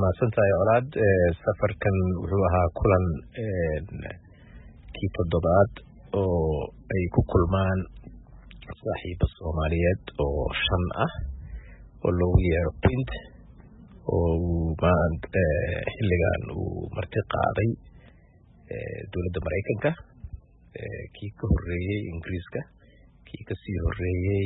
mahadsantahay colaad. Safarkan wuxuu ahaa kulan kii toddobaad oo ay ku kulmaan saaxiibo Soomaaliyeed oo 5 ah oo loogu yeero PINT oo xilligan uu marti qaaday dowladda Mareykanka, kii ka horeeyay Ingiriiska, kii ka sii horeeyay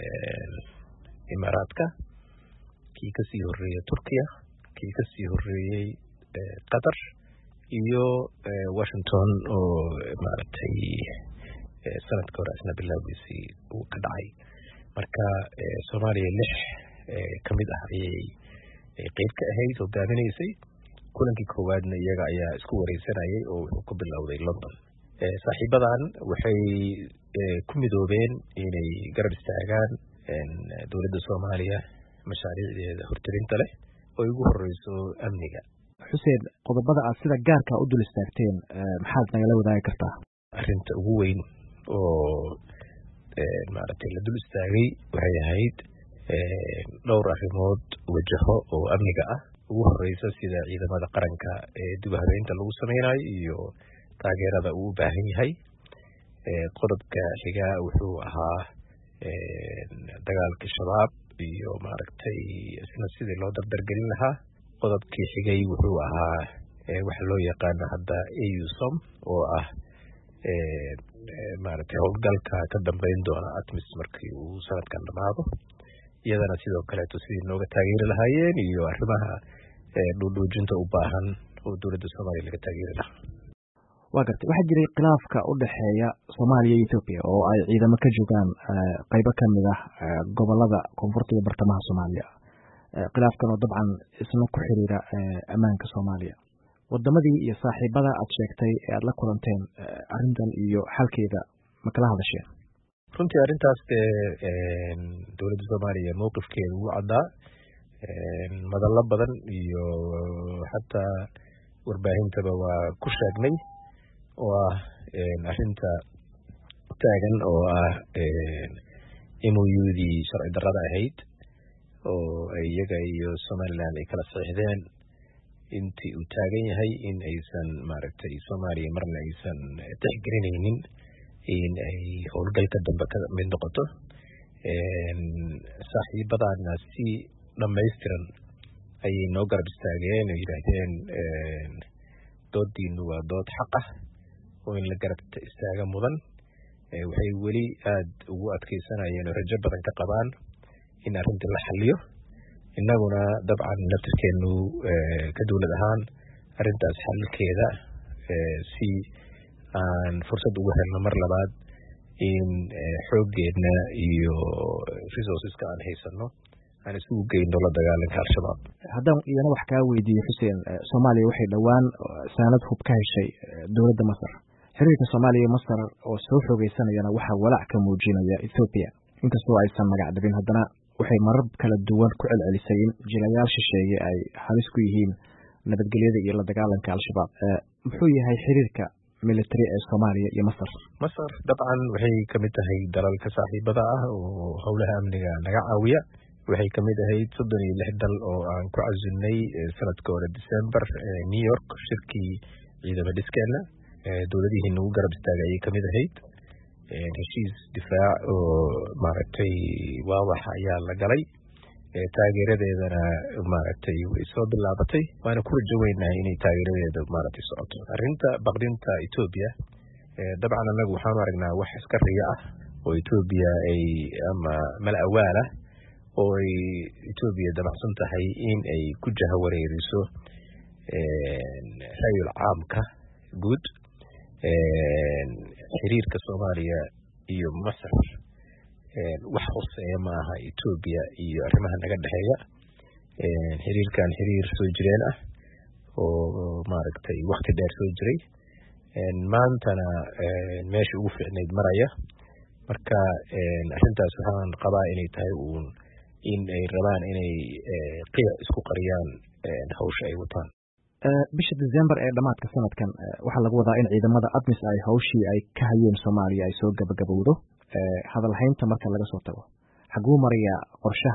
Imaaraadka, kii ka sii horeeyay Turkiya, kii ka sii horeeyay Qatar iyo Washington oo maaragtay sanadka hore isna bilowgiisii uu ka dhacay. Marka Soomaaliya 6 kamid ah ayay qayb ka ahayd hogaaminaysay. kulankii koowaadna iyaga ayaa isku wareysanayay oo wuxuu ku bilowday London. Saaxiibadan waxay ku midoobeen inay garab istaagaan dowladda Soomaaliya mashaariicdeeda hortarinta leh oo ugu horeyso amniga. Xuseen, qodobada aad sida gaarka u dul istaagteen maxaad nagala wadaagi kartaa? Arrinta ugu weyn oo maaragtay la dul istaagay waxay ahayd dhowr arrimood wajaho oo amniga ah. ugu horeysa sida ciidamada qaranka ee dib u habeynta lagu sameynayo iyo taageerada uu u baahan yahay. Qodobka xiga wuxuu ahaa dagaalka shabaab iyo maaragtay isna sidii loo dardargelin lahaa. qodobkii xigay wuxuu ahaa waxa loo yaqaano hadda AUSOM oo ah maaragtay howlgalka ka dambeyn doona ATMIS markii uu sanadkan dhamaado. iyadana sidoo kaleeto sidii nooga taageeri lahaayeen iyo arrimaha dhuudhuujinta u baahan oo dowladda Soomaaliya laga taageeri lahaa. Waa gartay, waxaa jiray khilaafka u dhexeeya Soomaaliya iyo Ethiopia oo ay ciidamo ka joogaan qaybo ka mid ah gobolada koonfurta iyo bartamaha Soomaaliya. khilaafkan oo dabcan isna ku xiriira ammaanka Soomaaliya. wadamadii iyo saaxiibada aad sheegtay ee aad la kulanteen arrintan iyo xalkeeda ma kala hadasheen? runtii arrintaas dowladda Soomaaliya mowqifkeeda wuu caddaa. madallo badan iyo xataa warbaahintaba waa ku sheegnay oo ah arrinta taagan oo ah MOU-dii sharci darrada ahayd oo iyaga iyo Somaliland ay kala saxiixdeen intii uu taagan yahay in aysan maaragtay Soomaaliya marna aysan tixgelinaynin in ay howlgalka dambe ka mid noqoto. saaxiibadana si dhammaystiran ayay noo garab istaageen oo yidhaahdeen doodiinu waa dood xaq ah oo in la garab istaaga mudan. waxay weli aad ugu adkeysanayeen oo rajo badan ka qabaan in arrintii la xaliyo. innaguna dabcan naftirkeenu ka dowlad ahaan arrintaas xalkeeda si aan fursad ugu helno mar labaad in xooggeedna iyo resourceska aan haysano aan isugu geyno la dagaalanka al-shabaab. haddaan iyana wax kaa weydiiyo Xuseen, Soomaaliya waxay dhowaan saanad hub ka heshay dowladda Masar. xiriirka Soomaaliya iyo Masar oo soo xoogeysanayana waxaa walaac ka muujinaya Ethiopia. inkastoo aysan magac dhabin, haddana waxay marar kala duwan ku celcelisay in jilayaal shisheeye ay halis ku yihiin nabadgelyada iyo la dagaalanka al-shabaab. muxuu yahay xiriirka military ee Soomaaliya iyo Masar? Masar dabcan waxay kamid tahay dalalka saaxiibada ah oo howlaha amniga naga caawiya. waxay kamid ahayd 36 dal oo aan ku casunnay sanadka hore December New York shirkii ciidamada dhiskeena. dowladihii nagu garab istaagay ayay kamid ahayd. heshiis difaac oo maaragtay waawax ayaa la galay. taageeradeedana maaragtay way soo bilaabatay, waana ku rajo weynahay inay taageeradeeda maaragtay socoto. arrinta baqdinta Ethiopia dabcan anagu waxaanu aragnaa wax iska riya ah oo Ethiopia ay ama mala awaal ah oo ay Ethiopia dabacsan tahay in ay ku jahawareeriso ra'yul caamka guud. xiriirka Soomaaliya iyo Masar wax hoseeya ma aha Ethiopia iyo arrimaha naga dhexeeya. xiriirkan xiriir soo jireen ah oo maaragtay waqti dheer soo jiray, maantana meesha ugu fiicnayd maraya. marka arrintaas waxaan qabaa inay tahay in ay rabaan inay qiic isku qariyaan hawsha ay wataan. bisha December ee dhamaadka sanadkan waxaa lagu wadaa in ciidamada ATMIS ay hawshii ay ka hayeen Soomaaliya ay soo gabagabowdo. hadal haynta marka laga soo tago, xaguu maraya qorshaha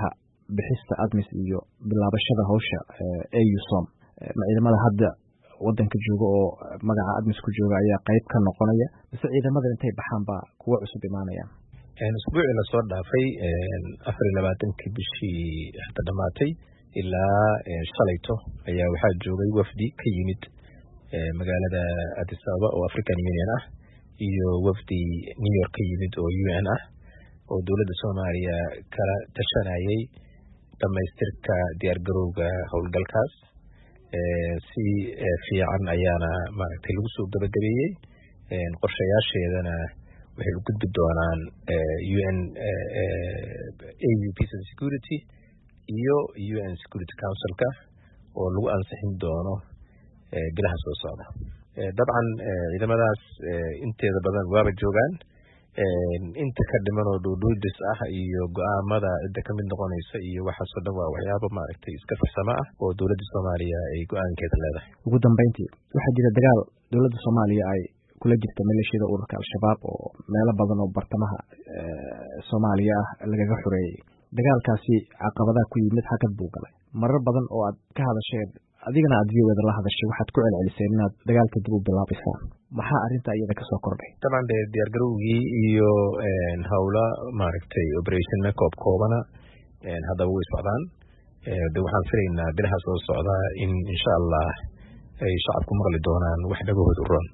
bixista ADMIS iyo bilaabashada hawsha AUSOM ciidamada hadda wadanka jooga oo magaca ADMIS ku jooga ayaa qayb ka noqonaya mise ciidamada intay baxaan baa kuwa cusub imaanayaan usbuucii la soo dhaafay 24 bishii hadda dhamaatay ilaa shalayto ayaa waxaa joogay wafdi ka yimid magaalada Addis Ababa oo African Union ah iyo wafdi New York ka yimid oo UN ah oo dowladda Soomaaliya kala tashanayay dhamaystirka diyaar garowga howlgalkaas si fiican ayaana maaragtay lagu soo gabagabeeyey qorshayaasheedana waxay u gudbi doonaan UN AU Peace and Security iyo UN Security Council-ka oo lagu ansixin doono bilaha soo socda dabcan ciidamadaas inteeda badan waaba joogaan inta ka dhiman oo dhuudhuudis ah iyo go'aamada cidda ka mid noqonaysa iyo waxaasoo dhan waa waxyaabo maaragtay iska farsamo ah oo dowladda Soomaaliya ay go'aankeeda leedahay ugu dambeyntii waxaa jira dagaal dowladda Soomaaliya ay kula jirta maleeshiyada ururka Al-Shabaab oo meelo badan oo bartamaha Soomaaliya ah lagaga xoreeyay dagaalkaasi caqabadaha ku yimid hakad buu galay marar badan oo aad ka hadasheen adigana aad wada la hadashay waxaad ku celceliseen inaad dagaalka dib u bilaabaysaan maxaa arinta iyada ka soo kordhay taban diyaar garowgii iyo hawla maaragtay operation koobana hadda way socdaan waxaan filaynaa bilaha soo socda in insha Allah ay shacabku maqli doonaan wax dhagahooda u roon